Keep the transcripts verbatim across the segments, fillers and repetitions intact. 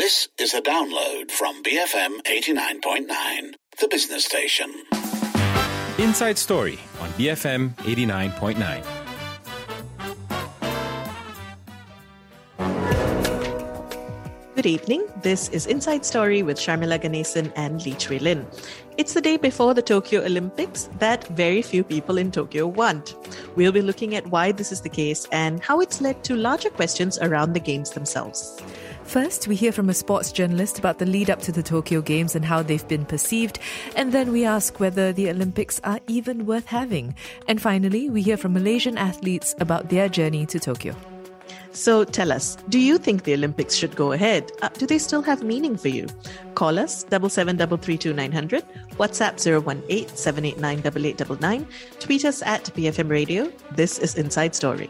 This is a download from B F M eighty-nine point nine, the business station. Inside Story on B F M eighty-nine point nine. Good evening. This is Inside Story with Sharmila Ganesan and Lee Chui Lin. It's the day before the Tokyo Olympics that very few people in Tokyo want. We'll be looking at why this is the case and how it's led to larger questions around the games themselves. First, we hear from a sports journalist about the lead up to the Tokyo Games and how they've been perceived. And then we ask whether the Olympics are even worth having. And finally, we hear from Malaysian athletes about their journey to Tokyo. So tell us, do you think the Olympics should go ahead? Uh, do they still have meaning for you? Call us, seven seven three three two nine zero zero, WhatsApp zero one eight seven eight nine eight eight nine nine, tweet us at B F M Radio. This is Inside Story.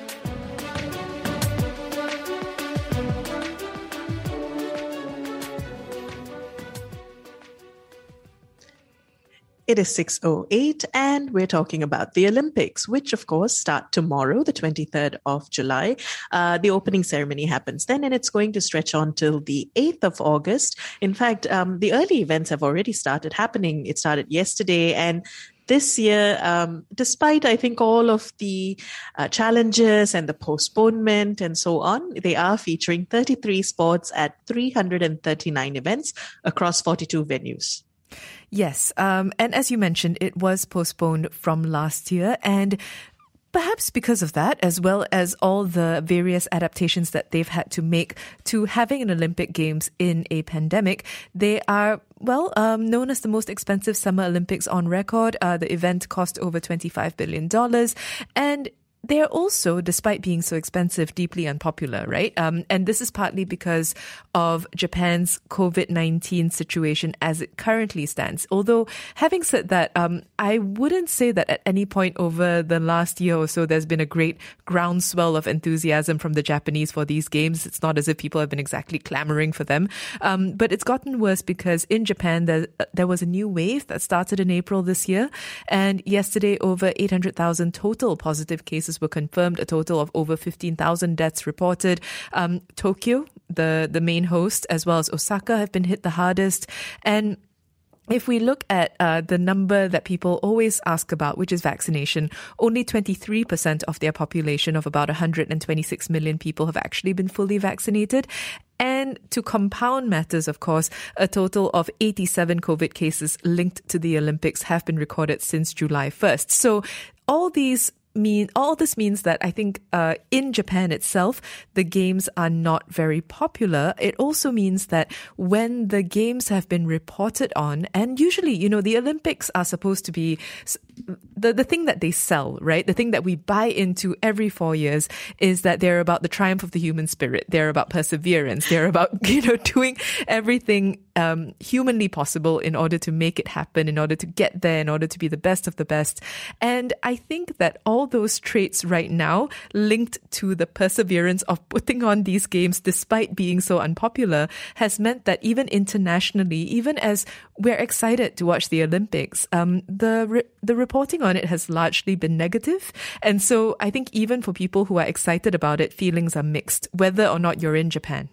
It is six oh eight and we're talking about the Olympics, which of course start tomorrow, the twenty-third of July. Uh, the opening ceremony happens then and it's going to stretch on till the eighth of August. In fact, um, the early events have already started happening. It started yesterday and this year, um, despite, I think, all of the uh, challenges and the postponement and so on, they are featuring thirty-three sports at three hundred thirty-nine events across forty-two venues. Yes, um, and as you mentioned, it was postponed from last year, and perhaps because of that, as well as all the various adaptations that they've had to make to having an Olympic Games in a pandemic, they are, well, um, known as the most expensive Summer Olympics on record. Uh, the event cost over twenty-five billion dollars, and they're also, despite being so expensive, deeply unpopular, right? Um, and this is partly because of Japan's covid nineteen situation as it currently stands. Although, having said that, um, I wouldn't say that at any point over the last year or so there's been a great groundswell of enthusiasm from the Japanese for these games. It's not as if people have been exactly clamoring for them. Um, but it's gotten worse because in Japan, there, there was a new wave that started in April this year. And yesterday, over eight hundred thousand total positive cases were confirmed, a total of over fifteen thousand deaths reported. Um, Tokyo, the, the main host, as well as Osaka have been hit the hardest. And if we look at uh, the number that people always ask about, which is vaccination, only twenty-three percent of their population of about one hundred twenty-six million people have actually been fully vaccinated. And to compound matters, of course, a total of eighty-seven COVID cases linked to the Olympics have been recorded since July first. So all these mean all this means that I think uh, in Japan itself, the games are not very popular. It also means that when the games have been reported on, and usually, you know, the Olympics are supposed to be the, the thing that they sell, right? The thing that we buy into every four years is that they're about the triumph of the human spirit. They're about perseverance. They're about, you know, doing everything um, humanly possible in order to make it happen, in order to get there, in order to be the best of the best. And I think that all those traits right now linked to the perseverance of putting on these games despite being so unpopular has meant that even internationally, even as we're excited to watch the Olympics, um, the re- the reporting on it has largely been negative. And so I think even for people who are excited about it, feelings are mixed, whether or not you're in Japan.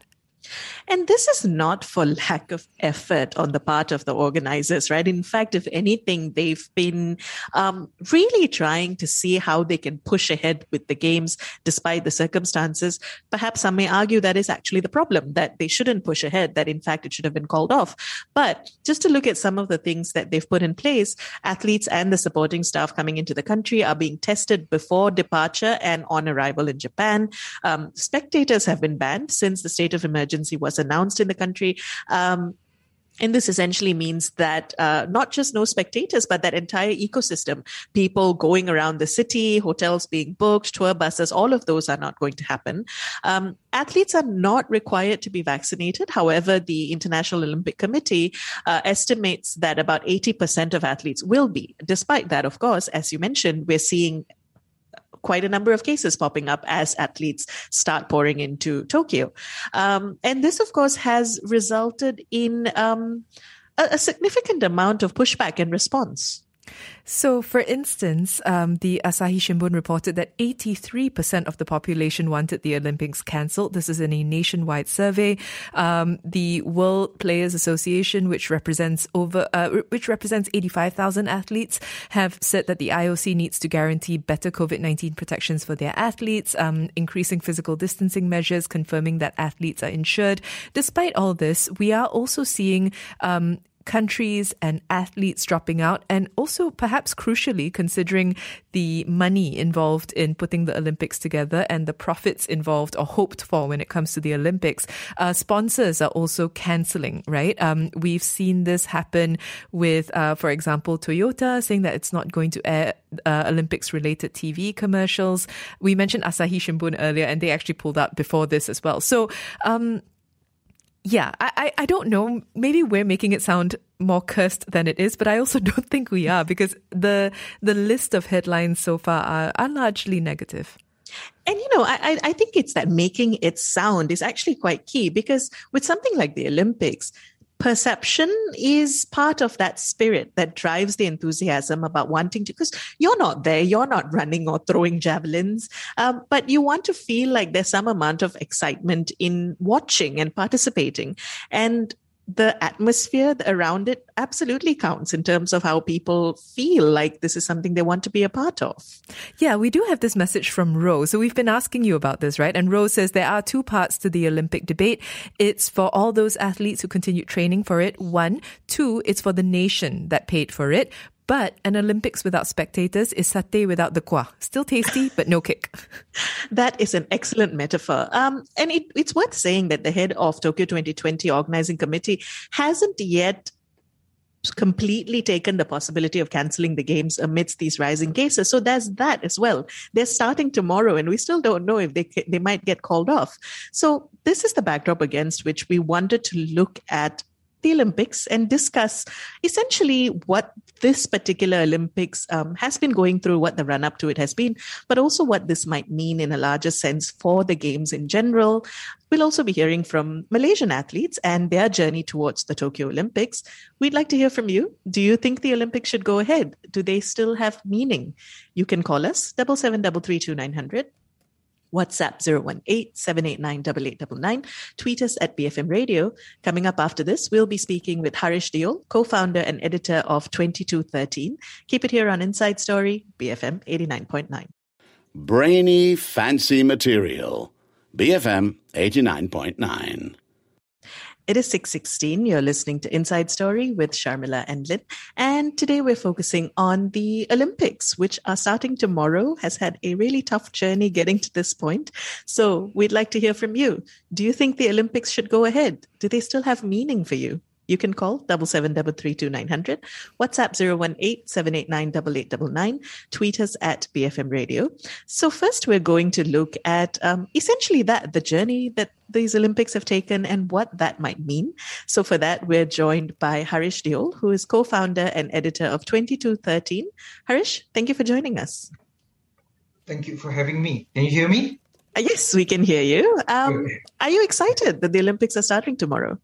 And this is not for lack of effort on the part of the organizers, right? In fact, if anything, they've been um, really trying to see how they can push ahead with the games despite the circumstances. Perhaps some may argue that is actually the problem, that they shouldn't push ahead, that in fact it should have been called off. But just to look at some of the things that they've put in place, athletes and the supporting staff coming into the country are being tested before departure and on arrival in Japan. Um, spectators have been banned since the state of emergency was announced in the country. Um, And this essentially means that uh, not just no spectators, but that entire ecosystem, people going around the city, hotels being booked, tour buses, all of those are not going to happen. Um, athletes are not required to be vaccinated. However, the International Olympic Committee uh, estimates that about eighty percent of athletes will be. Despite that, of course, as you mentioned, we're seeing quite a number of cases popping up as athletes start pouring into Tokyo. Um, and this, of course, has resulted in um, a, a significant amount of pushback and response. So, for instance, um, the Asahi Shimbun reported that eighty-three percent of the population wanted the Olympics cancelled. This is in a nationwide survey. Um, the World Players Association, which represents over, uh, which represents eighty-five thousand athletes, have said that the I O C needs to guarantee better COVID nineteen protections for their athletes, um, increasing physical distancing measures, confirming that athletes are insured. Despite all this, we are also seeing um, countries and athletes dropping out, and also perhaps crucially considering the money involved in putting the Olympics together and the profits involved or hoped for when it comes to the Olympics, uh, sponsors are also cancelling, right? Um, we've seen this happen with, uh, for example, Toyota saying that it's not going to air uh, Olympics-related T V commercials. We mentioned Asahi Shimbun earlier, and they actually pulled out before this as well. So, um, Yeah, I, I don't know. Maybe we're making it sound more cursed than it is, but I also don't think we are, because the the list of headlines so far are, are largely negative. And, you know, I, I think it's that making it sound is actually quite key, because with something like the Olympics, perception is part of that spirit that drives the enthusiasm about wanting to, because you're not there, you're not running or throwing javelins, um, but you want to feel like there's some amount of excitement in watching and participating. And the atmosphere around it absolutely counts in terms of how people feel like this is something they want to be a part of. Yeah, we do have this message from Rose. So we've been asking you about this, right? And Rose says there are two parts to the Olympic debate. It's for all those athletes who continued training for it. One. Two, it's for the nation that paid for it. But an Olympics without spectators is satay without the kuah. Still tasty, but no kick. That is an excellent metaphor. Um, and it, it's worth saying that the head of Tokyo twenty twenty Organizing Committee hasn't yet completely taken the possibility of cancelling the games amidst these rising cases. So there's that as well. They're starting tomorrow, and we still don't know if they they might get called off. So this is the backdrop against which we wanted to look at the Olympics and discuss essentially what this particular Olympics um, has been going through, what the run-up to it has been, but also what this might mean in a larger sense for the Games in general. We'll also be hearing from Malaysian athletes and their journey towards the Tokyo Olympics. We'd like to hear from you. Do you think the Olympics should go ahead? Do they still have meaning? You can call us, seven seven three three two nine zero zero. WhatsApp zero one eight, seven eight nine, eight eight nine nine. Tweet us at B F M Radio. Coming up after this, we'll be speaking with Harish Deol, co-founder and editor of twenty-two thirteen. Keep it here on Inside Story, B F M eighty-nine point nine. Brainy, fancy material. B F M eighty-nine point nine. It is six sixteen. You're listening to Inside Story with Sharmila and Lynn. And today we're focusing on the Olympics, which are starting tomorrow, has had a really tough journey getting to this point. So we'd like to hear from you. Do you think the Olympics should go ahead? Do they still have meaning for you? You can call seven seven three three two nine zero zero, WhatsApp zero one eight, seven eight nine, eight eight nine nine, tweet us at B F M Radio. So first we're going to look at um, essentially that, the journey that these Olympics have taken and what that might mean. So for that, we're joined by Harish Deol, who is co-founder and editor of twenty-two thirteen. Harish, thank you for joining us. Thank you for having me. Can you hear me? Uh, yes, we can hear you. Um, okay. Are you excited that the Olympics are starting tomorrow?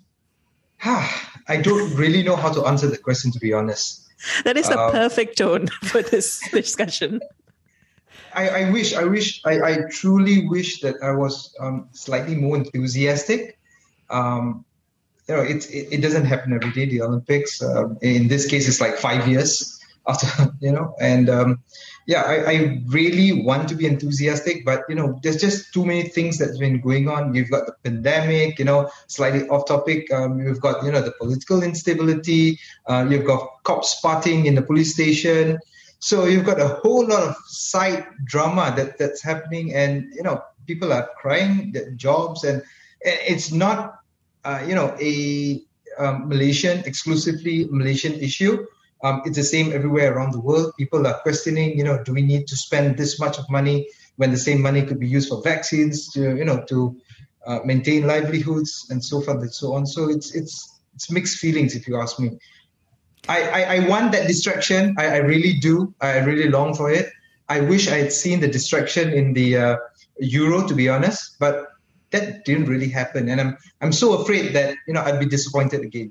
I don't really know how to answer the question, to be honest. That is the um, perfect tone for this discussion. I, I wish, I wish, I, I truly wish that I was um, slightly more enthusiastic. Um, you know, it, it it doesn't happen every day, the Olympics. Um, in this case, it's like five years after, you know, and um, yeah, I, I really want to be enthusiastic, but, you know, there's just too many things that's been going on. You've got the pandemic, you know, slightly off topic. Um, you've got, you know, the political instability. Uh, you've got cops spotting in the police station. So you've got a whole lot of side drama that, that's happening, and, you know, people are crying their jobs, and it's not, uh, you know, a um, Malaysian, exclusively Malaysian issue. Um, it's the same everywhere around the world. People are questioning, you know, do we need to spend this much of money when the same money could be used for vaccines, to, you know, to uh, maintain livelihoods and so forth and so on. So it's it's it's mixed feelings, if you ask me. I, I, I want that distraction. I, I really do. I really long for it. I wish I had seen the distraction in the uh, Euro, to be honest, but that didn't really happen. And I'm I'm so afraid that, you know, I'd be disappointed again.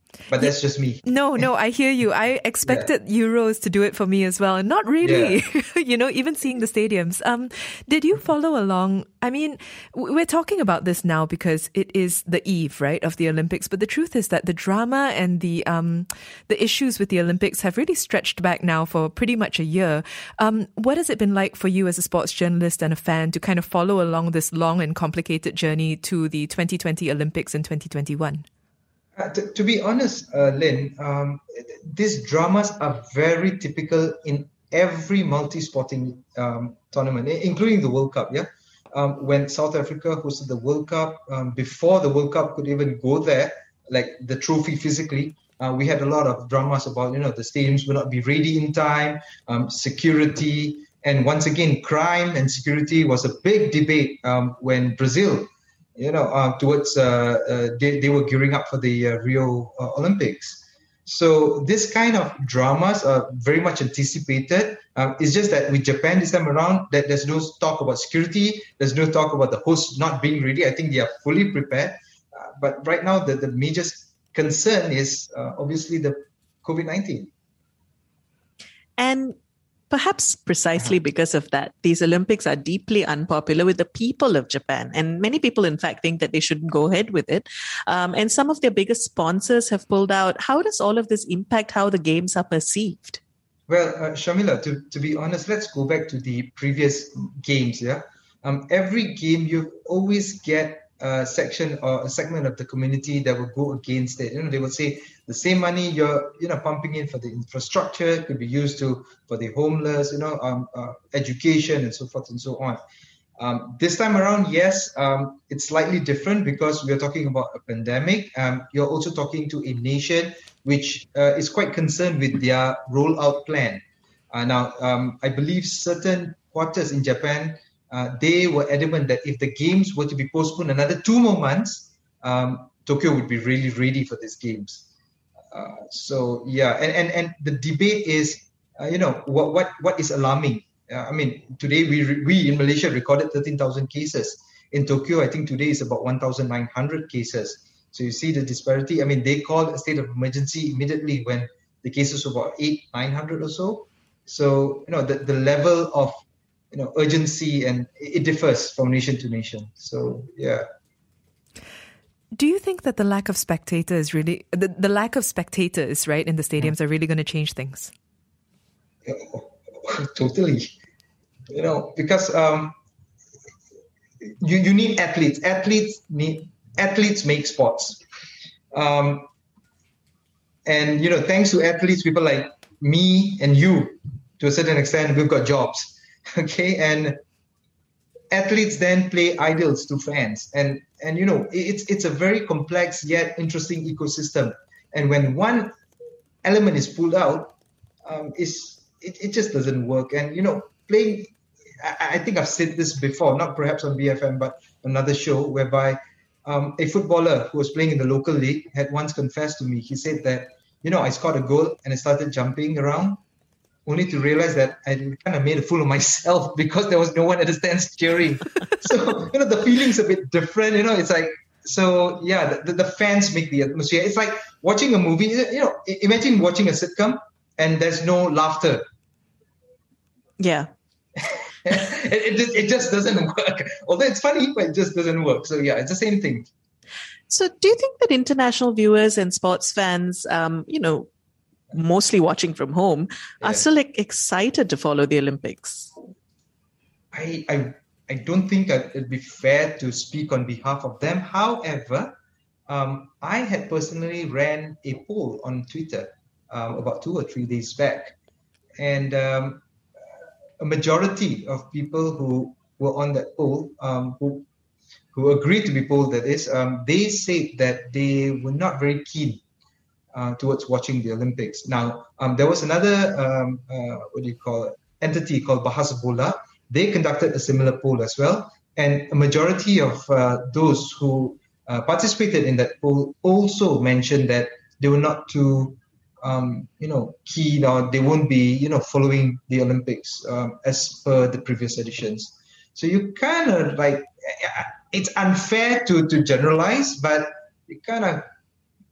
But that's just me. No, no, I hear you. I expected yeah. Euros to do it for me as well. Not really. Yeah. You know, even seeing the stadiums. Um, did you follow along? I mean, we're talking about this now because it is the eve, right, of the Olympics. But the truth is that the drama and the um, the issues with the Olympics have really stretched back now for pretty much a year. Um, what has it been like for you as a sports journalist and a fan to kind of follow along this long and complicated journey to the twenty twenty Olympics in twenty twenty-one? Uh, to, to be honest, uh, Lynn, um, these dramas are very typical in every multi-sporting um, tournament, including the World Cup. Yeah, um, when South Africa hosted the World Cup, um, before the World Cup could even go there, like the trophy physically, uh, we had a lot of dramas about, you know, the stadiums will not be ready in time, um, security, and once again, crime and security was a big debate um, when Brazil. You know, uh, towards uh, uh, they, they were gearing up for the uh, Rio uh, Olympics. So this kind of dramas are very much anticipated. Um, it's just that with Japan this time around, that there's no talk about security. There's no talk about the host not being ready. I think they are fully prepared. Uh, but right now, the, the major concern is uh, obviously the COVID nineteen. And perhaps precisely because of that, these Olympics are deeply unpopular with the people of Japan. And many people, in fact, think that they shouldn't go ahead with it. Um, and some of their biggest sponsors have pulled out. How does all of this impact how the games are perceived? Well, uh, Shamila, to, to be honest, let's go back to the previous games. Yeah, um, every game you always get a section or a segment of the community that will go against it. You know, they will say the same money you're, you know, pumping in for the infrastructure could be used to for the homeless, you know, um, uh, education and so forth and so on. Um, this time around, yes, um, it's slightly different because we are talking about a pandemic. Um, you're also talking to a nation which uh, is quite concerned with their rollout plan. Uh, now, um, I believe certain quarters in Japan, uh, they were adamant that if the games were to be postponed another two more months, um, Tokyo would be really ready for these games. Uh, so, yeah, and, and, and the debate is, uh, you know, what, what what is alarming? Uh, I mean, today we re- we in Malaysia recorded thirteen thousand cases. In Tokyo, I think today is about one thousand nine hundred cases. So you see the disparity. I mean, they called a state of emergency immediately when the cases were about eight, nine hundred or so. So, you know, the, the level of, you know, urgency, and it differs from nation to nation. So, yeah. Do you think that the lack of spectators really, the, the lack of spectators, right, in the stadiums mm. are really going to change things? Totally. You know, because um, you, you need athletes. Athletes need athletes make sports. Um, and, you know, thanks to athletes, people like me and you, to a certain extent, we've got jobs. Okay. And athletes then play idols to fans. And, and you know, it's it's a very complex yet interesting ecosystem. And when one element is pulled out, um, it's, it, it just doesn't work. And, you know, playing, I, I think I've said this before, not perhaps on B F M, but another show whereby um, a footballer who was playing in the local league had once confessed to me. He said that, you know, I scored a goal and I started jumping around, only to realize that I kind of made a fool of myself because there was no one at the stands cheering. So, you know, the feeling's a bit different. You know, it's like, so yeah, the, the fans make the atmosphere. It's like watching a movie. You know, imagine watching a sitcom and there's no laughter. Yeah. it, it, just, it just doesn't work. Although it's funny, but it just doesn't work. So yeah, it's the same thing. So do you think that international viewers and sports fans, um, you know, mostly watching from home, are yeah. still like, excited to follow the Olympics? I, I I don't think it'd be fair to speak on behalf of them. However, um, I had personally ran a poll on Twitter um, about two or three days back. And um, a majority of people who were on that poll, um, who who agreed to be polled, that is, um, they said that they were not very keen uh, towards watching the Olympics. Now, um, there was another, um, uh, what do you call it, entity called Bahas Bola. They conducted a similar poll as well. And a majority of uh, those who uh, participated in that poll also mentioned that they were not too, um, you know, keen, or they won't be, you know, following the Olympics um, as per the previous editions. So you kind of like, it's unfair to, to generalize, but you kind of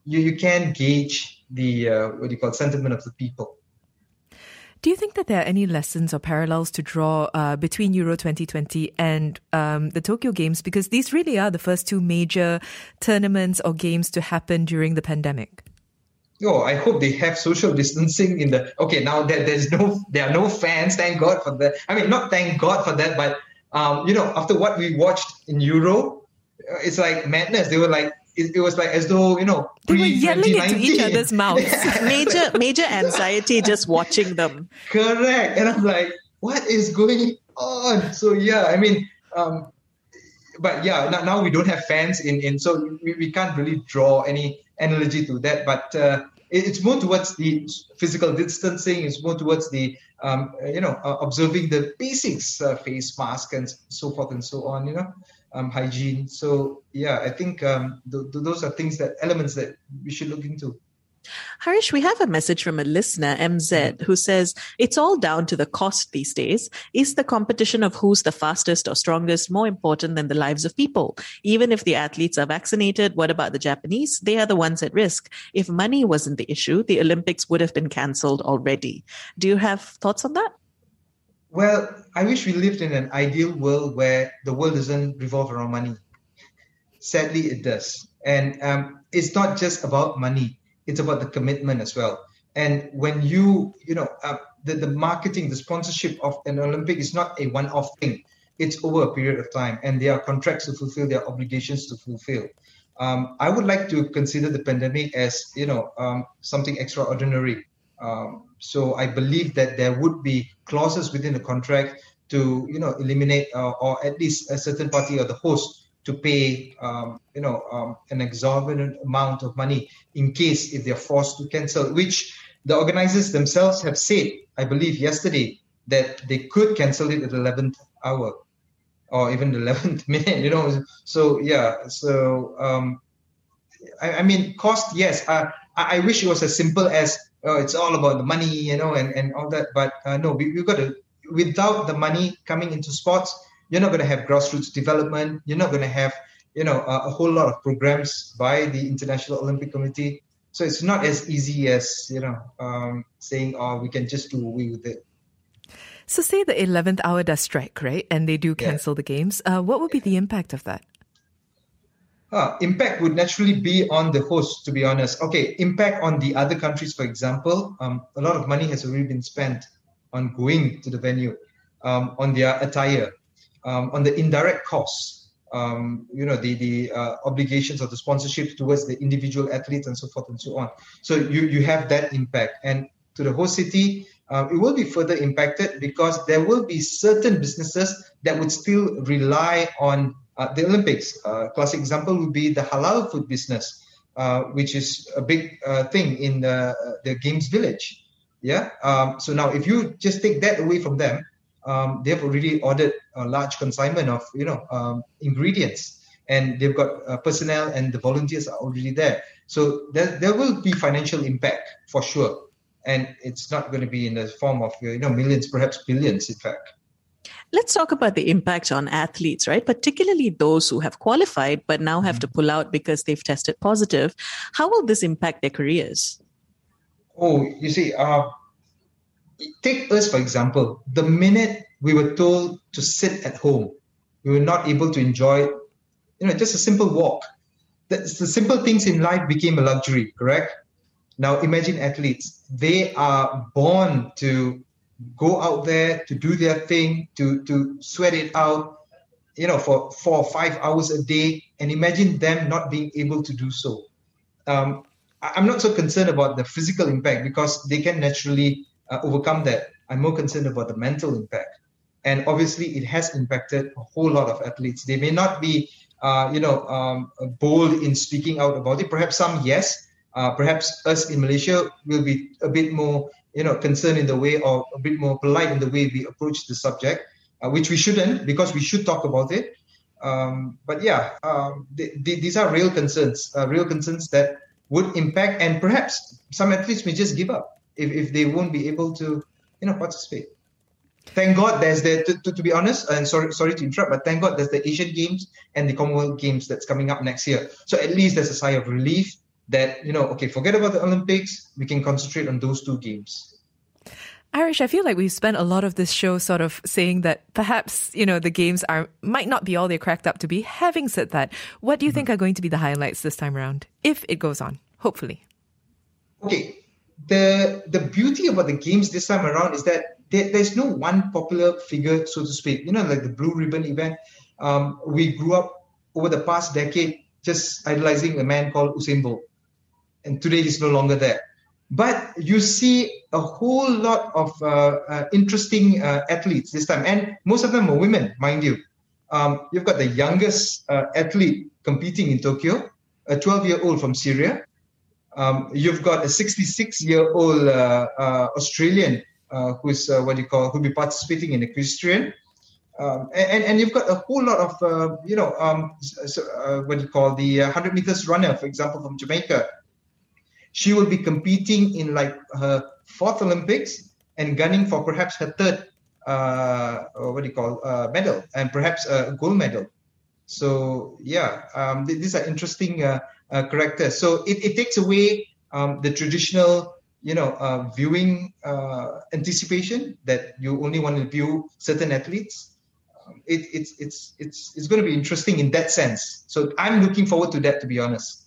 you, you can gauge the, uh, what do you call, sentiment of the people. Do you think that there are any lessons or parallels to draw uh, between Euro twenty twenty and um, the Tokyo Games? Because these really are the first two major tournaments or games to happen during the pandemic. Oh, I hope they have social distancing in the... Okay, now there, there's no, there are no fans, thank God for that. I mean, not thank God for that, but, um, you know, after what we watched in Euro, it's like madness. They were like, it, it was like as though, you know, they were yelling into each other's mouths. major, major anxiety just watching them. Correct. And I'm like, what is going on? So, yeah, I mean, um, but yeah, now, now we don't have fans in, in so we, we can't really draw any analogy to that. But uh, it, it's more towards the physical distancing. It's more towards the, um, you know, uh, observing the basics, uh, face mask and so forth and so on, you know. Um, hygiene. So, yeah, I think um, th- th- those are things that elements that we should look into. Harish, we have a message from a listener, M Z, who says, it's all down to the cost these days. Is the competition of who's the fastest or strongest more important than the lives of people? Even if the athletes are vaccinated, what about the Japanese? They are the ones at risk. If money wasn't the issue, the Olympics would have been cancelled already. Do you have thoughts on that? Well, I wish we lived in an ideal world where the world doesn't revolve around money. Sadly, it does. And um, it's not just about money. It's about the commitment as well. And when you, you know, uh, the, the marketing, the sponsorship of an Olympic is not a one-off thing. It's over a period of time. And there are contracts to fulfill, there are obligations to fulfill. Um, I would like to consider the pandemic as, you know, um, something extraordinary. Um, so I believe that there would be clauses within the contract to, you know, eliminate uh, or at least a certain party or the host to pay, um, you know, um, an exorbitant amount of money in case if they're forced to cancel, which the organizers themselves have said, I believe yesterday, that they could cancel it at the eleventh hour or even the eleventh minute, you know. So, yeah, so, um, I, I mean, cost, yes. Uh, I, I wish it was as simple as, oh, it's all about the money, you know, and, and all that. But uh, no, we, we've got to, without the money coming into sports, you're not going to have grassroots development. You're not going to have, you know, a, a whole lot of programs by the International Olympic Committee. So it's not as easy as, you know, um, saying, oh, we can just do away with it. So say the eleventh hour does strike, right? And they do cancel yeah. the games. Uh, what would be the impact of that? Uh, impact would naturally be on the host, to be honest. Okay, impact on the other countries, for example. Um, a lot of money has already been spent on going to the venue, um, on their attire, um, on the indirect costs, um, you know, the, the uh, obligations of the sponsorship towards the individual athletes and so forth and so on. So you, you have that impact. And to the host city, uh, it will be further impacted because there will be certain businesses that would still rely on Uh, the Olympics. Uh, classic example would be the halal food business, uh, which is a big uh, thing in the, the Games Village. Yeah. Um, so now, if you just take that away from them, um, they've already ordered a large consignment of, you know, um, ingredients, and they've got uh, personnel, and the volunteers are already there. So there, there will be financial impact for sure, and it's not going to be in the form of, you know, millions, perhaps billions, in fact. Let's talk about the impact on athletes, right? Particularly those who have qualified but now have to pull out because they've tested positive. How will this impact their careers? Oh, you see, uh, take us, for example. The minute we were told to sit at home, we were not able to enjoy, you know, just a simple walk. The, the simple things in life became a luxury, correct? Now, imagine athletes. They are born to go out there, to do their thing, to, to sweat it out, you know, for four or five hours a day. And imagine them not being able to do so. Um, I'm not so concerned about the physical impact because they can naturally uh, overcome that. I'm more concerned about the mental impact. And obviously, it has impacted a whole lot of athletes. They may not be, uh, you know, um, bold in speaking out about it. Perhaps some, yes. Uh, perhaps us in Malaysia will be a bit more, you know, concerned in the way, or a bit more polite in the way we approach the subject, uh, which we shouldn't, because we should talk about it. Um, but yeah, um, they, they, these are real concerns, uh, real concerns that would impact, and perhaps some athletes may just give up if, if they won't be able to, you know, participate. Thank God there's the, to, to, to be honest, and sorry sorry to interrupt, but thank God there's the Asian Games and the Commonwealth Games that's coming up next year. So at least there's a sigh of relief. that, you know, okay, forget about the Olympics. We can concentrate on those two games. Arish, I feel like we've spent a lot of this show sort of saying that perhaps, you know, the games are might not be all they're cracked up to be. Having said that, what do you mm-hmm. think are going to be the highlights this time around, if it goes on, hopefully? Okay, the the beauty about the games this time around is that there, there's no one popular figure, so to speak. You know, like the Blue Ribbon event, um, we grew up over the past decade just idolizing a man called Usain Bolt. And today he's no longer there. But you see a whole lot of uh, uh, interesting uh, athletes this time. And most of them are women, mind you. Um, you've got the youngest uh, athlete competing in Tokyo, a twelve-year-old from Syria. Um, you've got a sixty-six-year-old uh, uh, Australian uh, who's uh, what do you call, who'll be participating in equestrian. Um, and, and you've got a whole lot of, uh, you know, um, so, uh, what do you call, the one hundred meters runner, for example, from Jamaica. She will be competing in like her fourth Olympics and gunning for perhaps her third, uh, what do you call, uh, medal, and perhaps a gold medal. So, yeah, um, th- these are interesting uh, uh, characters. So it, it takes away um, the traditional, you know, uh, viewing uh, anticipation that you only want to view certain athletes. Um, it, it's it's it's it's going to be interesting in that sense. So I'm looking forward to that, to be honest.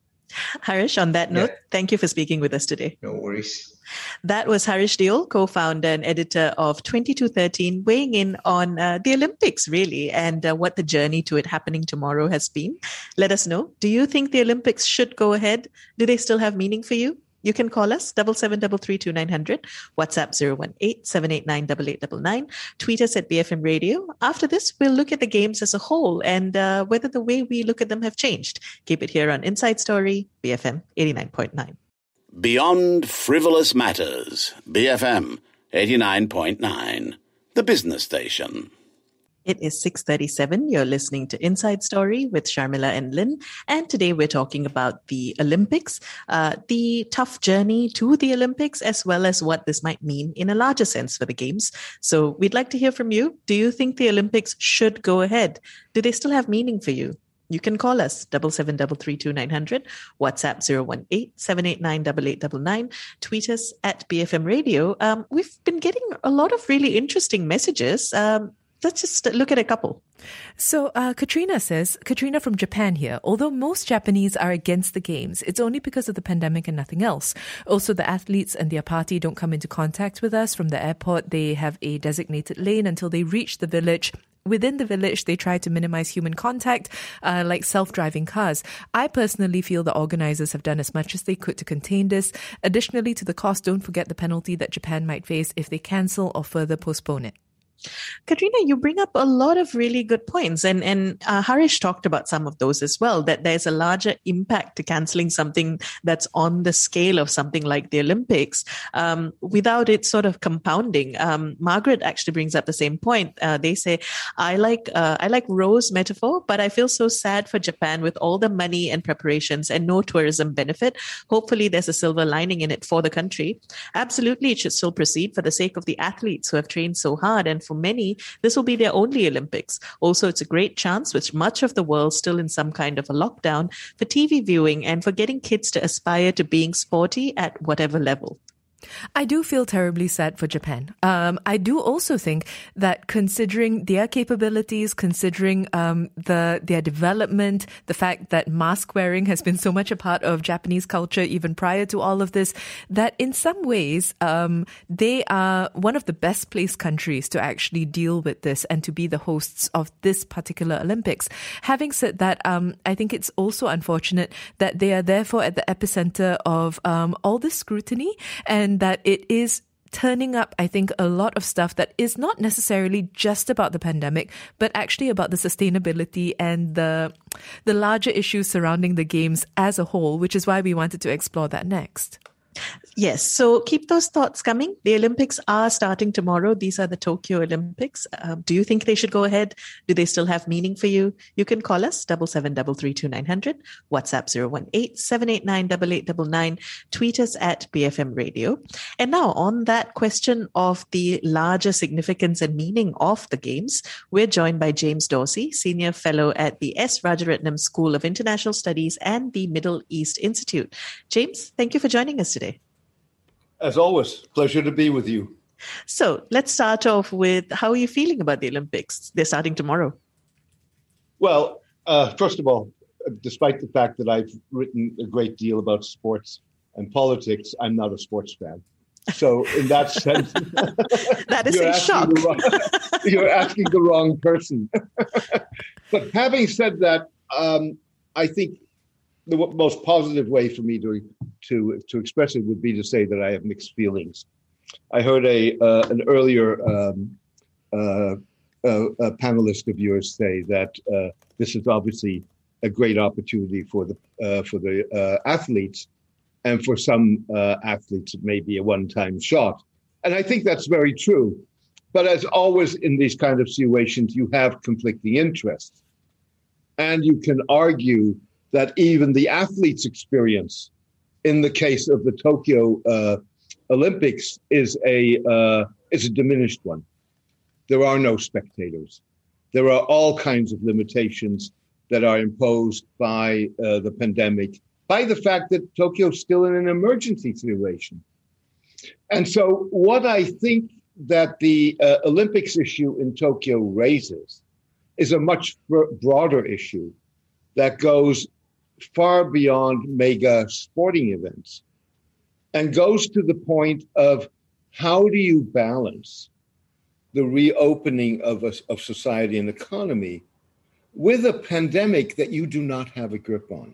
Harish, on that note, yeah. Thank you for speaking with us today. No worries. That was Harish Deol, co-founder and editor of twenty-two thirteen, weighing in on uh, the Olympics, really, and uh, what the journey to it happening tomorrow has been. Let us know. Do you think the Olympics should go ahead? Do they still have meaning for you? You can call us, double seven double three two nine hundred, WhatsApp zero one eight seven eight nine eight eight nine nine, tweet us at B F M Radio. After this, we'll look at the games as a whole and uh, whether the way we look at them have changed. Keep it here on Inside Story, B F M eighty-nine point nine. Beyond Frivolous Matters, B F M eighty-nine point nine, the business station. It is six thirty-seven. You're listening to Inside Story with Sharmila and Lynn. And today we're talking about the Olympics, uh, the tough journey to the Olympics, as well as what this might mean in a larger sense for the Games. So we'd like to hear from you. Do you think the Olympics should go ahead? Do they still have meaning for you? You can call us, double seven double three two nine hundred, WhatsApp zero one eight seven eight nine eight eight nine nine, tweet us at B F M Radio. Um, we've been getting a lot of really interesting messages. Um, Let's just look at a couple. So uh, Katrina says, Katrina from Japan here, although most Japanese are against the games, it's only because of the pandemic and nothing else. Also, the athletes and their party don't come into contact with us from the airport. They have a designated lane until they reach the village. Within the village, they try to minimize human contact, uh, like self-driving cars. I personally feel the organizers have done as much as they could to contain this. Additionally to the cost, don't forget the penalty that Japan might face if they cancel or further postpone it. Katrina, you bring up a lot of really good points, and and uh, Harish talked about some of those as well, that there's a larger impact to cancelling something that's on the scale of something like the Olympics um, without it sort of compounding. Um, Margaret actually brings up the same point. Uh, they say, I like uh, I like Rose metaphor, but I feel so sad for Japan with all the money and preparations and no tourism benefit. Hopefully there's a silver lining in it for the country. Absolutely, it should still proceed for the sake of the athletes who have trained so hard, and for many, this will be their only Olympics. Also, it's a great chance, with much of the world still in some kind of a lockdown, for T V viewing and for getting kids to aspire to being sporty at whatever level. I do feel terribly sad for Japan. Um, I do also think that considering their capabilities, considering um, the their development, the fact that mask wearing has been so much a part of Japanese culture even prior to all of this, that in some ways um, they are one of the best placed countries to actually deal with this and to be the hosts of this particular Olympics. Having said that, um, I think it's also unfortunate that they are therefore at the epicenter of um, all this scrutiny, and that it is turning up, I think, a lot of stuff that is not necessarily just about the pandemic, but actually about the sustainability and the the larger issues surrounding the Games as a whole, which is why we wanted to explore that next. Yes. So keep those thoughts coming. The Olympics are starting tomorrow. These are the Tokyo Olympics. Um, do you think they should go ahead? Do they still have meaning for you? You can call us double seven double three two nine hundred, WhatsApp zero one eight seven eight nine double eight double nine, tweet us at B F M Radio. And now on that question of the larger significance and meaning of the games, we're joined by James Dorsey, Senior Fellow at the S. Rajaratnam School of International Studies and the Middle East Institute. James, thank you for joining us today. As always, pleasure to be with you. So let's start off with, how are you feeling about the Olympics? They're starting tomorrow. Well, uh, first of all, despite the fact that I've written a great deal about sports and politics, I'm not a sports fan. So in that sense, that is a shock. Wrong, you're asking the wrong person. But having said that, um, I think the most positive way for me to to to express it would be to say that I have mixed feelings. I heard a uh, an earlier um, uh, uh, a panelist of yours say that uh, this is obviously a great opportunity for the uh, for the uh, athletes, and for some uh, athletes it may be a one-time shot, and I think that's very true. But as always in these kind of situations, you have conflicting interests, and you can argue that even the athletes' experience in the case of the Tokyo uh, Olympics is a uh, is a diminished one. There are no spectators. There are all kinds of limitations that are imposed by uh, the pandemic, by the fact that Tokyo's still in an emergency situation. And so what I think that the uh, Olympics issue in Tokyo raises is a much broader issue that goes far beyond mega sporting events and goes to the point of how do you balance the reopening of, a, of society and economy with a pandemic that you do not have a grip on.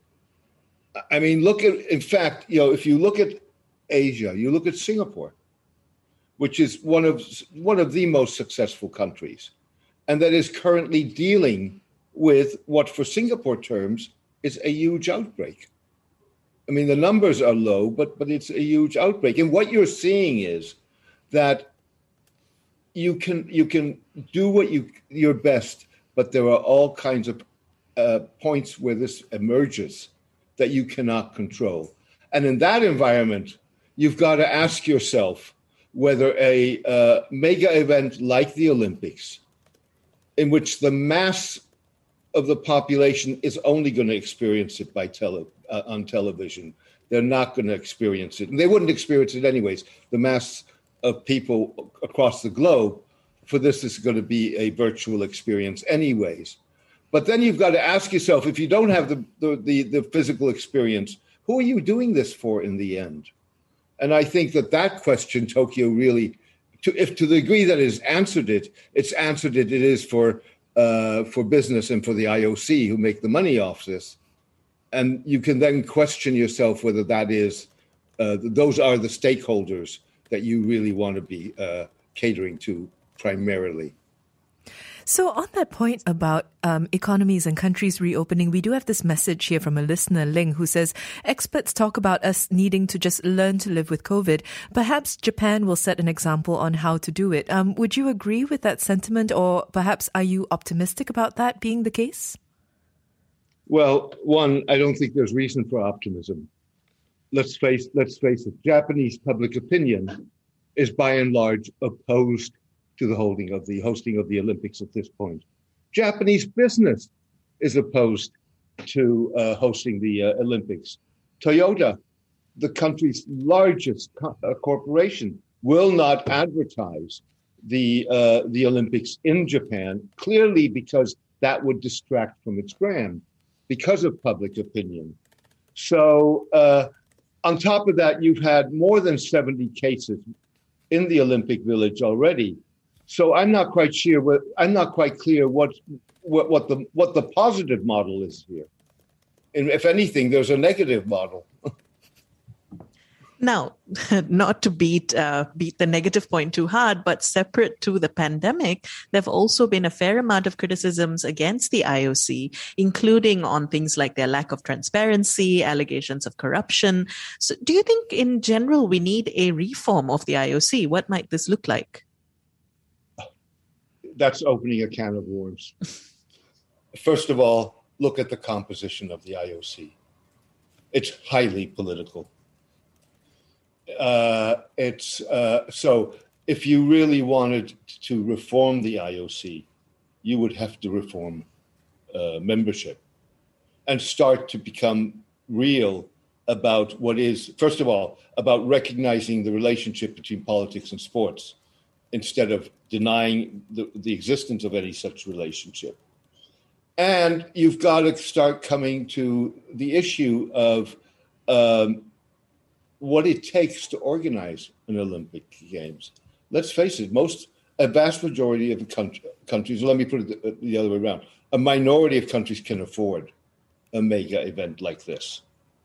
I mean, look at, in fact, you know, if you look at Asia, you look at Singapore, which is one of one of the most successful countries, and that is currently dealing with what, for Singapore terms, is a huge outbreak. I mean, the numbers are low, but but it's a huge outbreak. And what you're seeing is that you can you can do what you your best, but there are all kinds of uh, points where this emerges that you cannot control. And in that environment, you've got to ask yourself whether a uh, mega event like the Olympics, in which the mass of the population is only going to experience it by tele, uh, on television. They're not going to experience it. And they wouldn't experience it anyways. The mass of people across the globe, for this is going to be a virtual experience anyways. But then you've got to ask yourself, if you don't have the, the, the, the physical experience, who are you doing this for in the end? And I think that that question, Tokyo really, to, if to the degree that it's answered it, it's answered it, it is for Uh, for business and for the I O C who make the money off this. And you can then question yourself whether that is, uh, those are the stakeholders that you really want to be uh, catering to primarily. So on that point about um, economies and countries reopening, we do have this message here from a listener, Ling, who says, experts talk about us needing to just learn to live with COVID. Perhaps Japan will set an example on how to do it. Um, would you agree with that sentiment, or perhaps are you optimistic about that being the case? Well, one, I don't think there's reason for optimism. Let's face, let's face it, Japanese public opinion is by and large opposed to the holding of the hosting of the Olympics at this point. Japanese business is opposed to uh, hosting the uh, Olympics. Toyota, the country's largest co- uh, corporation, will not advertise the uh, the Olympics in Japan, clearly because that would distract from its brand, because of public opinion. So uh, on top of that, you've had more than seventy cases in the Olympic Village already. So I'm not quite sure. What, I'm not quite clear what, what what the what the positive model is here. And if anything, there's a negative model. Now, not to beat uh, beat the negative point too hard, but separate to the pandemic, there have also been a fair amount of criticisms against the I O C, including on things like their lack of transparency, allegations of corruption. So do you think in general we need a reform of the I O C? What might this look like? That's opening a can of worms. First of all, look at the composition of the I O C. It's highly political. Uh, it's uh, so if you really wanted to reform the I O C, you would have to reform uh, membership and start to become real about what is, first of all, about recognizing the relationship between politics and sports instead of denying the, the existence of any such relationship. And you've got to start coming to the issue of um, what it takes to organize an Olympic Games. Let's face it, most, a vast majority of the country, countries, let me put it the, the other way around, a minority of countries can afford a mega event like this.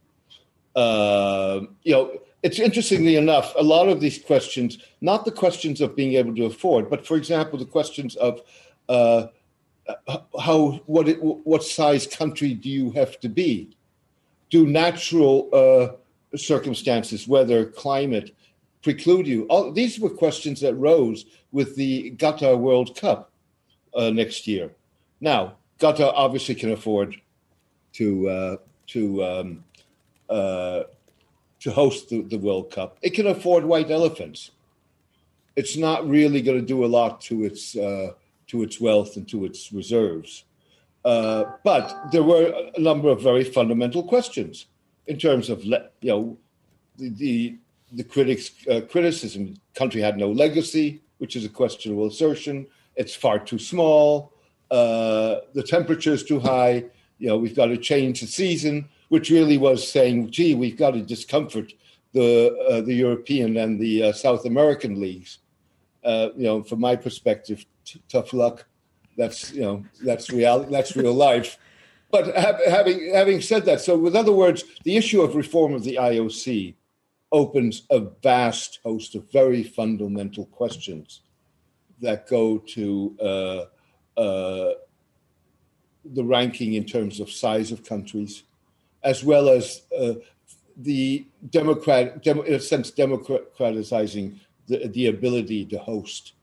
Uh, you know, it's interestingly enough, a lot of these questions, not the questions of being able to afford, but for example, the questions of uh, how, what, it, what size country do you have to be? Do natural uh, circumstances, weather, climate, preclude you? All, these were questions that rose with the Qatar World Cup uh, next year. Now, Qatar obviously can afford to uh, to um, uh, to host the, the World Cup. It can afford white elephants. It's not really going to do a lot to its uh, to its wealth and to its reserves. Uh, but there were a number of very fundamental questions in terms of, you know, the the, the critics' uh, criticism. Country had no legacy, which is a questionable assertion. It's far too small. Uh, the temperature is too high. You know, we've got to change the season, which really was saying, gee, we've got to discomfort the uh, the European and the uh, South American leagues. Uh, you know, from my perspective, t- tough luck. That's, you know, that's reality. That's real life. But ha- having having said that, so with other words, the issue of reform of the I O C opens a vast host of very fundamental questions that go to uh, uh, the ranking in terms of size of countries, as well as uh, the democrat, dem- in a sense, democratizing the, the ability to host.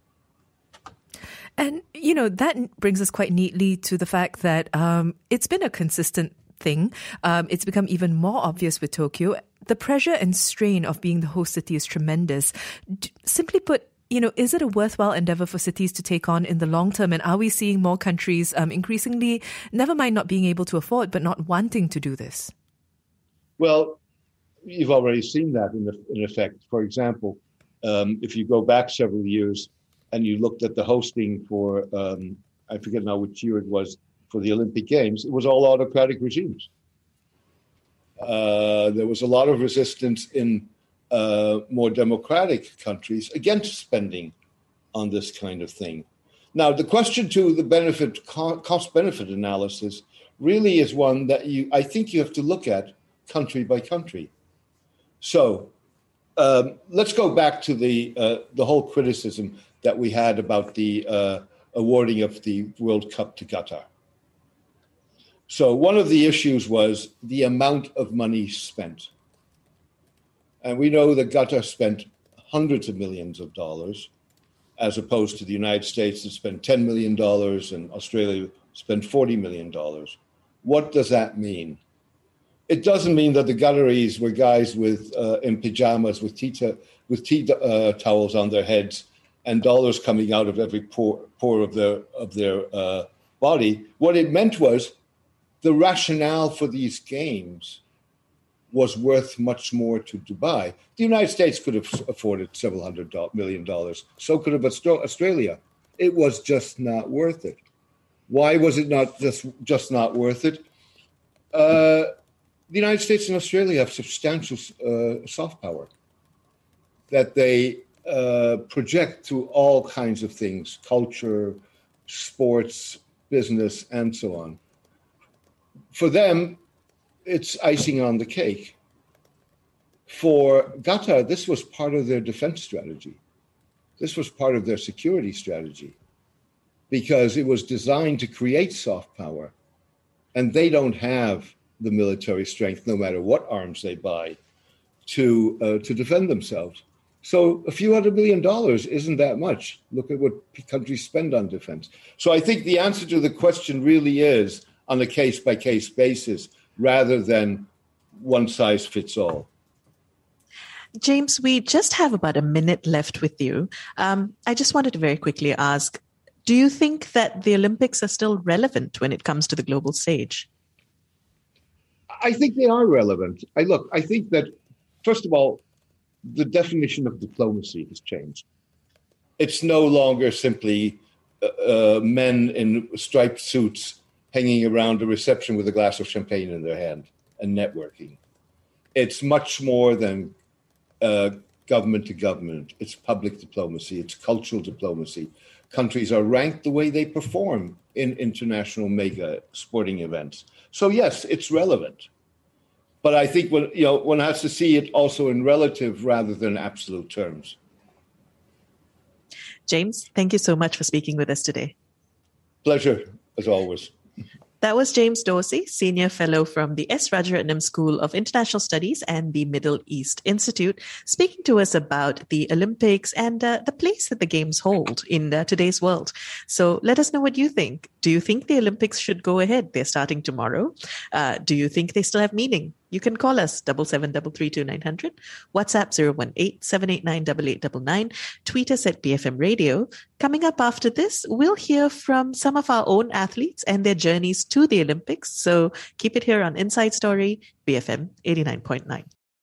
And, you know, that brings us quite neatly to the fact that um, it's been a consistent thing. Um, it's become even more obvious with Tokyo. The pressure and strain of being the host city is tremendous. D- simply put, you know, is it a worthwhile endeavor for cities to take on in the long term? And are we seeing more countries um, increasingly, never mind not being able to afford, but not wanting to do this? Well, you've already seen that in, the, in effect. For example, um, if you go back several years, and you looked at the hosting for, um, I forget now which year it was, for the Olympic Games, it was all autocratic regimes. Uh, there was a lot of resistance in uh, more democratic countries against spending on this kind of thing. Now, the question to the benefit, cost-benefit analysis really is one that you, I think you have to look at country by country. So um, let's go back to the uh, the whole criticism that we had about the uh, awarding of the World Cup to Qatar. So one of the issues was the amount of money spent. And we know that Qatar spent hundreds of millions of dollars, as opposed to the United States that spent ten million dollars and Australia spent forty million dollars. What does that mean? It doesn't mean that the Qataris were guys with uh, in pajamas with tea, t- with tea uh, towels on their heads and dollars coming out of every pore, pore of their of their uh, body. What it meant was the rationale for these games was worth much more to Dubai. The United States could have afforded several hundred do- million dollars. So could have Australia. It was just not worth it. Why was it not just just not worth it? Uh, the United States and Australia have substantial uh, soft power that they Uh, project through all kinds of things, culture, sports, business, and so on. For them, it's icing on the cake. For Qatar, this was part of their defense strategy. This was part of their security strategy because it was designed to create soft power. And they don't have the military strength, no matter what arms they buy, to uh, to defend themselves. So a few hundred million dollars isn't that much. Look at what countries spend on defense. So I think the answer to the question really is on a case-by-case basis rather than one size fits all. James, we just have about a minute left with you. Um, I just wanted to very quickly ask, do you think that the Olympics are still relevant when it comes to the global stage? I think they are relevant. I look, I think that, first of all, the definition of diplomacy has changed. It's no longer simply uh, men in striped suits hanging around a reception with a glass of champagne in their hand and networking. It's much more than uh, government to government. It's public diplomacy. It's cultural diplomacy. Countries are ranked the way they perform in international mega sporting events. So yes, it's relevant. But I think when, you know, one has to see it also in relative rather than absolute terms. James, thank you so much for speaking with us today. Pleasure, as always. That was James Dorsey, Senior Fellow from the S. Rajaratnam School of International Studies and the Middle East Institute, speaking to us about the Olympics and uh, the place that the Games hold in uh, today's world. So let us know what you think. Do you think the Olympics should go ahead? They're starting tomorrow. Uh, do you think they still have meaning? You can call us seven seven three three two nine zero zero, WhatsApp zero one eight seven eight nine eight eight nine nine, tweet us at B F M Radio. Coming up after this, we'll hear from some of our own athletes and their journeys to the Olympics. So keep it here on Inside Story, B F M eighty-nine point nine.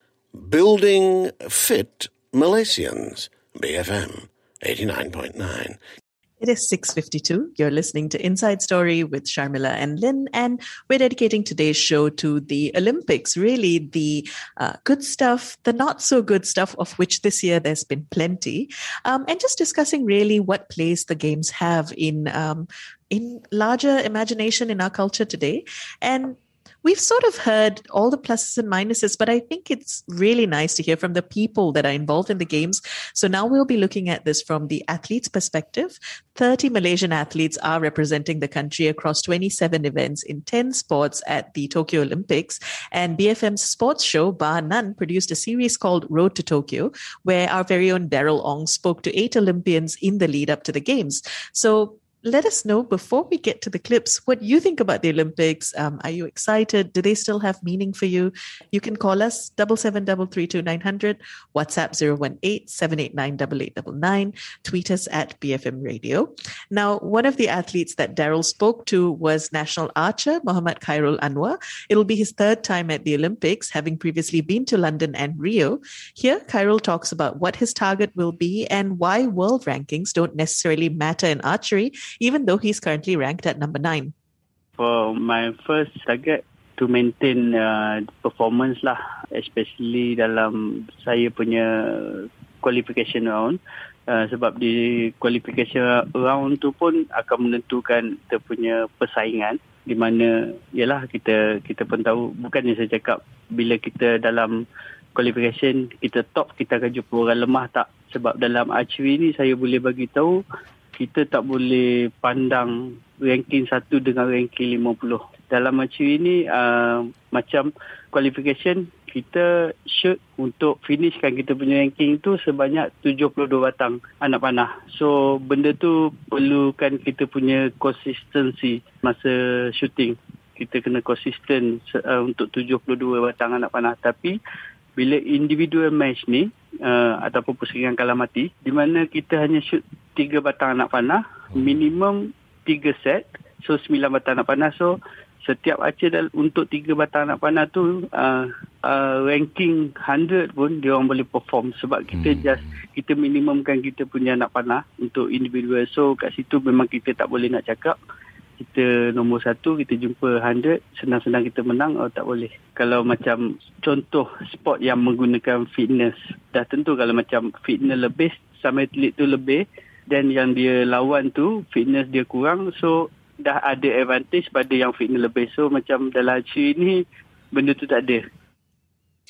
Building Fit Malaysians, B F M eighty-nine point nine. It is six fifty-two. You're listening to Inside Story with Sharmila and Lynn, and we're dedicating today's show to the Olympics, really the uh, good stuff, the not so good stuff, of which this year there's been plenty, um, and just discussing really what place the Games have in um, in larger imagination in our culture today. And we've sort of heard all the pluses and minuses, but I think it's really nice to hear from the people that are involved in the Games. So now we'll be looking at this from the athletes' perspective. thirty Malaysian athletes are representing the country across twenty-seven events in ten sports at the Tokyo Olympics. And B F M's sports show, Bar None, produced a series called Road to Tokyo, where our very own Daryl Ong spoke to eight Olympians in the lead up to the Games. So let us know before we get to the clips what you think about the Olympics. Um, are you excited? Do they still have meaning for you? You can call us seven seven three three two nine zero zero, WhatsApp zero one eight seven eight nine eight eight nine nine, tweet us at B F M Radio. Now, one of the athletes that Daryl spoke to was national archer Muhammad Khairul Anwar. It'll be his third time at the Olympics, having previously been to London and Rio. Here, Khairul talks about what his target will be and why world rankings don't necessarily matter in archery, even though he's currently ranked at number nine. For my first target, to maintain uh, performance lah, especially dalam saya punya qualification round. Uh, sebab di qualification round tu pun akan menentukan kita punya persaingan, di mana ialah kita kita pun tahu, bukannya saya cakap bila kita dalam qualification kita top kita akan jumpa orang lemah, tak. Sebab dalam archery ni saya boleh bagi tahu kita tak boleh pandang ranking satu dengan ranking lima puluh. Dalam archery ni uh, macam qualification kita shoot untuk finishkan kita punya ranking tu sebanyak tujuh puluh dua batang anak panah. So benda tu perlukan kita punya consistency masa shooting. Kita kena konsisten uh, untuk tujuh puluh dua batang anak panah. Tapi bila individual match ni uh, ataupun persaingan kalah mati, di mana kita hanya shoot tiga batang anak panah, minimum tiga set, so sembilan batang anak panah. So setiap archer untuk tiga batang anak panah tu uh, uh, ranking hundred pun dia orang boleh perform, sebab kita hmm. just kita minimumkan kita punya anak panah untuk individual. So kat situ memang kita tak boleh nak cakap kita nombor satu, kita jumpa hundred, senang-senang kita menang, oh tak boleh. Kalau macam contoh sport yang menggunakan fitness, dah tentu kalau macam fitness lebih, sama atlet tu lebih, dan yang dia lawan tu fitness dia kurang, so dah ada advantage pada yang fitness lebih. So macam dalam archery ni benda tu tak ada.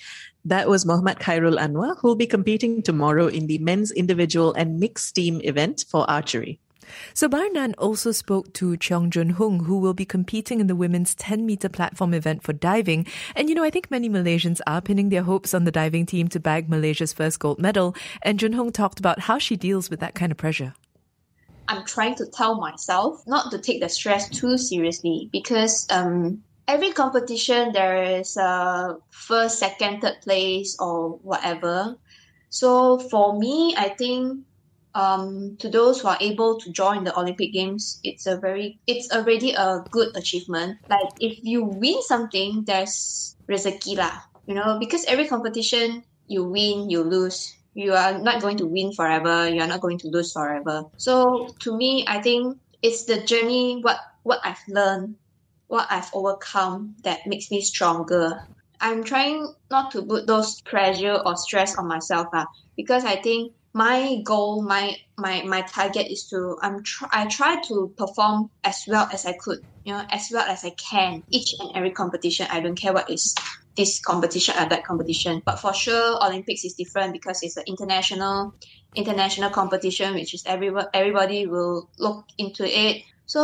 That was Mohammad Khairul Anwar, who will be competing tomorrow in the men's individual and mixed team event for archery. So Barnan also spoke to Cheong Jun Hung, who will be competing in the women's ten-meter platform event for diving. And, you know, I think many Malaysians are pinning their hopes on the diving team to bag Malaysia's first gold medal. And Jun Hung talked about how she deals with that kind of pressure. I'm trying to tell myself not to take the stress too seriously because um, every competition there is a first, second, third place or whatever. So for me, I think Um, to those who are able to join the Olympic Games, it's a very, it's already a good achievement. Like if you win something, there's rezeki lah, you know, because every competition you win, you lose. You are not going to win forever. You are not going to lose forever. So to me, I think it's the journey, what, what I've learned, what I've overcome that makes me stronger. I'm trying not to put those pressure or stress on myself lah, because I think my goal, my my my target is to I'm tr- I try to perform as well as I could, you know, as well as I can. Each and every competition, I don't care what is this competition or that competition. But for sure, Olympics is different because it's an international international competition, which is everyone everybody will look into it. So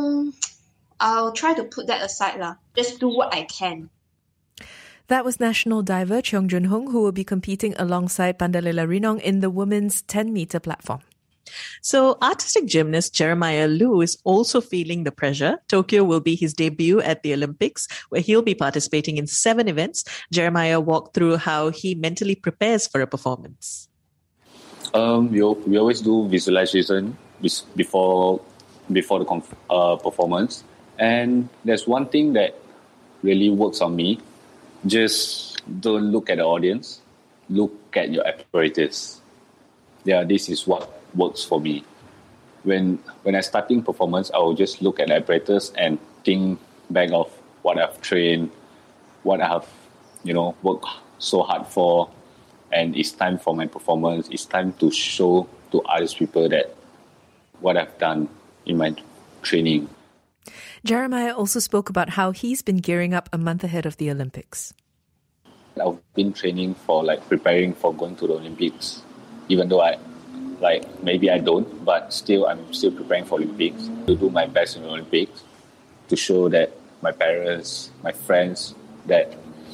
I'll try to put that aside lah. Just do what I can. That was national diver Cheong Jun Hung, who will be competing alongside Pandalela Rinong in the women's ten-meter platform. So artistic gymnast Jeremiah Liu is also feeling the pressure. Tokyo will be his debut at the Olympics, where he'll be participating in seven events. Jeremiah walked through how he mentally prepares for a performance. Um, we, we always do visualization before, before the uh, performance. And there's one thing that really works on me. Just don't look at the audience. Look at your apparatus. Yeah, this is what works for me. When when I starting performance, I will just look at the apparatus and think back of what I've trained, what I have, you know, worked so hard for, and it's time for my performance. It's time to show to other people that what I've done in my training. Jeremiah also spoke about how he's been gearing up a month ahead of the Olympics. I've been training for like preparing for going to the Olympics, even though I like maybe I don't, but still I'm still preparing for Olympics to do my best in the Olympics, to show that my parents, my friends, that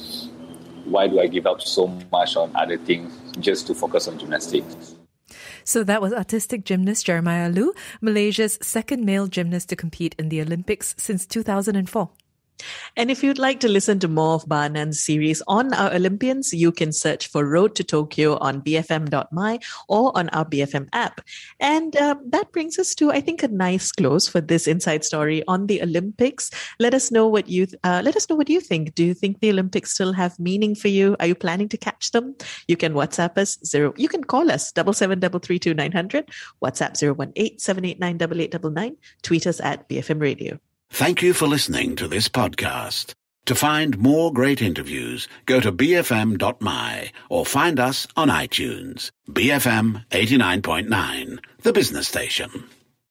why do I give up so much on other things just to focus on gymnastics. So that was artistic gymnast Jeremiah Liu, Malaysia's second male gymnast to compete in the Olympics since two thousand four. And if you'd like to listen to more of Barnan's series on our Olympians, you can search for Road to Tokyo on b f m dot m y or on our B F M app. And uh, that brings us to, I think, a nice close for this Inside Story on the Olympics. Let us know what you uh, let us know what you think. Do you think the Olympics still have meaning for you? Are you planning to catch them? You can WhatsApp us zero. You can call us double seven double three two nine hundred. WhatsApp zero one eight seven eight nine eight eight nine nine. Tweet us at B F M Radio. Thank you for listening to this podcast. To find more great interviews, go to b f m dot m y or find us on iTunes. B F M eighty-nine point nine, the business station.